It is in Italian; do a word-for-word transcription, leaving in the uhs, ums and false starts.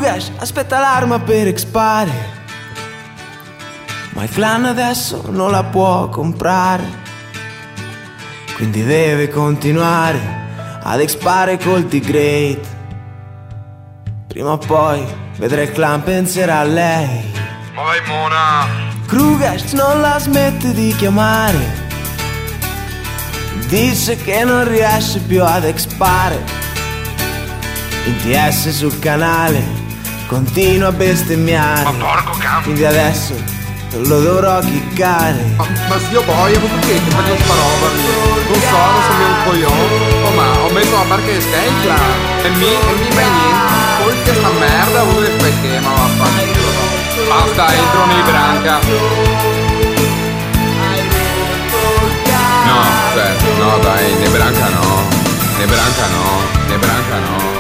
Krugash aspetta l'arma per expare, ma il clan adesso non la può comprare, quindi deve continuare ad expare col T-Great. Prima o poi vedrai il clan penserà a lei. Ma vai Mona! Krugash non la smette di chiamare, dice che non riesce più ad expare. In T S sul canale continua a bestemmiare, Ma porco cazzo! quindi adesso lo dovrò chiccare. Ma, ma zio boia, ma perché che faccio sta roba lì? Non so, non so un coglione. Oh ma ho messo a parte che stai in clan e mi, e mi fai niente. Poi che sta merda, uno che fai che, ma vaffanculo. Basta, entro nei branca. No, cioè, no dai, ne branca no. Ne branca no, ne branca no.